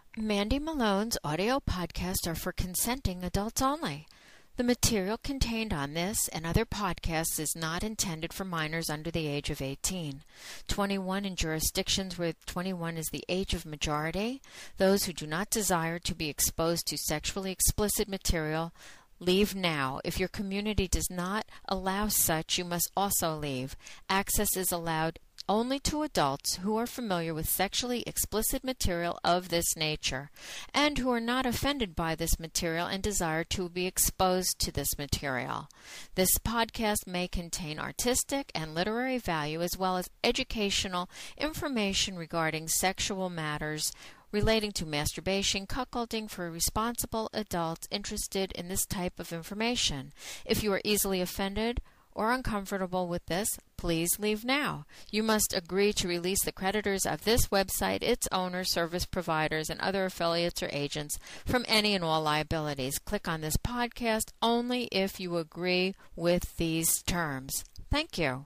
Mandy Malone's audio podcasts are for consenting adults only. The material contained on this and other podcasts is not intended for minors under the age of 18. 21 in jurisdictions where 21 is the age of majority. Those who do not desire to be exposed to sexually explicit material, leave now. If your community does not allow such, you must also leave. Access is allowed only to adults who are familiar with sexually explicit material of this nature and who are not offended by this material and desire to be exposed to this material. This podcast may contain artistic and literary value as well as educational information regarding sexual matters relating to masturbation, cuckolding for responsible adults interested in this type of information. If you are easily offended or uncomfortable with this, please leave now. You must agree to release the creditors of this website, its owners, service providers, and other affiliates or agents from any and all liabilities. Click on this podcast only if you agree with these terms. Thank you.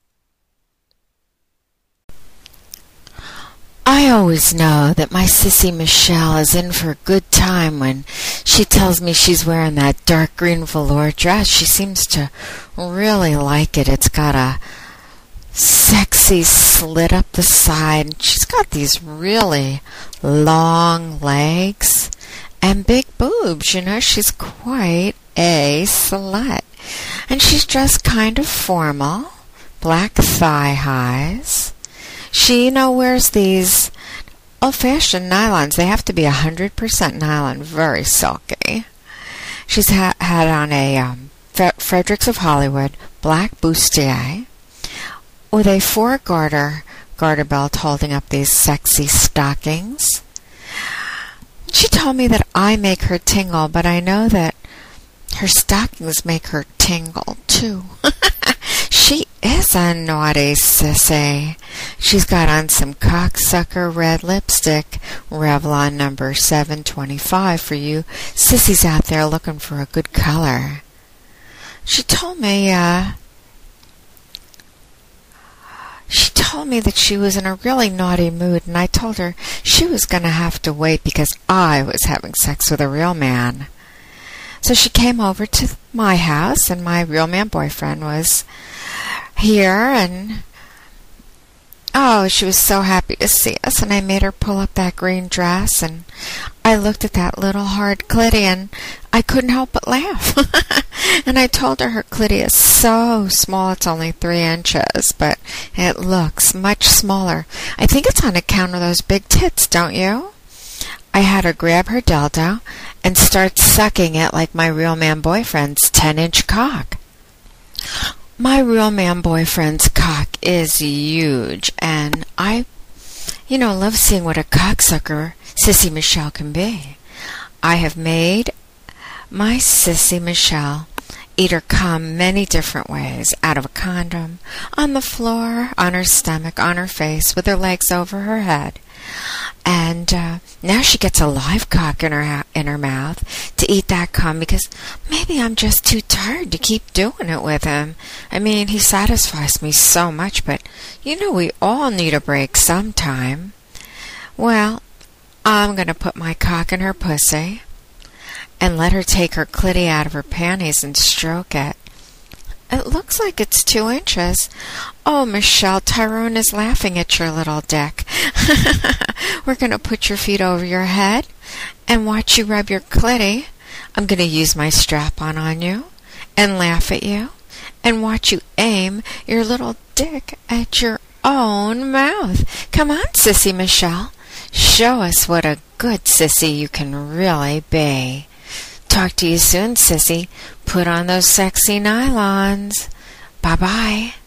I always know that my sissy Michelle is in for a good time when she tells me she's wearing that dark green velour dress. She seems to really like it. It's got a sexy slit up the side. She's got these really long legs and big boobs. You know, she's quite a slut. And she's dressed kind of formal, black thigh highs. She, wears these old-fashioned nylons. They have to be 100% nylon, very silky. She's had on a Fredericks of Hollywood black bustier with a 4-garter belt holding up these sexy stockings. She told me that I make her tingle, but I know that her stockings make her tingle, too. She is a naughty sissy. She's got on some cocksucker red lipstick, Revlon number 725 for you sissies out there looking for a good color. She told me that she was in a really naughty mood, and I told her she was going to have to wait because I was having sex with a real man. So she came over to my house, and my real man boyfriend was here, and she was so happy to see us, and I made her pull up that green dress, and I looked at that little hard clitty, and I couldn't help but laugh. And I told her clitty is so small, it's only 3 inches, but it looks much smaller. I think it's on account of those big tits, don't you? I had her grab her dildo and start sucking it like my real man boyfriend's 10-inch cock. My real man boyfriend's cock is huge, and I, love seeing what a cocksucker Sissy Michelle can be. I have made my Sissy Michelle eat her cum many different ways, out of a condom, on the floor, on her stomach, on her face, with her legs over her head. And now she gets a live cock in her mouth to eat that cum because maybe I'm just too tired to keep doing it with him. I mean, he satisfies me so much, but we all need a break sometime. Well, I'm going to put my cock in her pussy and let her take her clitty out of her panties and stroke it. It looks like it's 2 inches. Oh, Michelle, Tyrone is laughing at your little dick. We're going to put your feet over your head and watch you rub your clitty. I'm going to use my strap-on on you and laugh at you and watch you aim your little dick at your own mouth. Come on, Sissy Michelle. Show us what a good sissy you can really be. Talk to you soon, sissy. Put on those sexy nylons. Bye-bye.